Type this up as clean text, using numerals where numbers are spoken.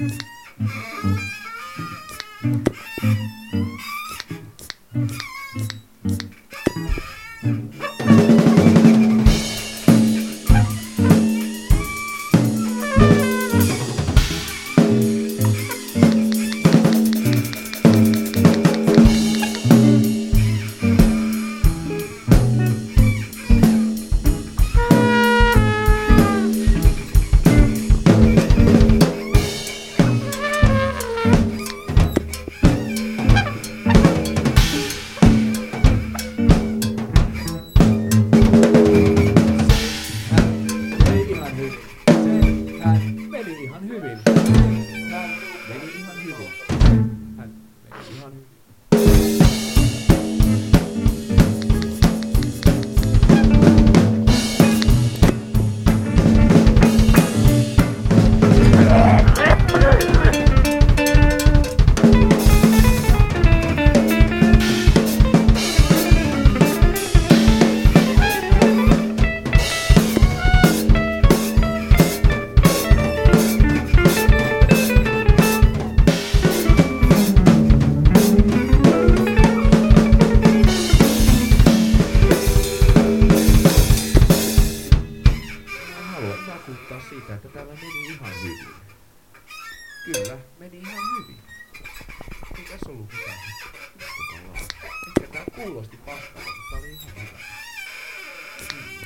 Siitä, että täällä meni ihan hyvin. Kyllä, meni ihan hyvin. Ei tässä ollut mitään. Ehkä tää kuulosti paskalta, mutta tää oli ihan hyvä.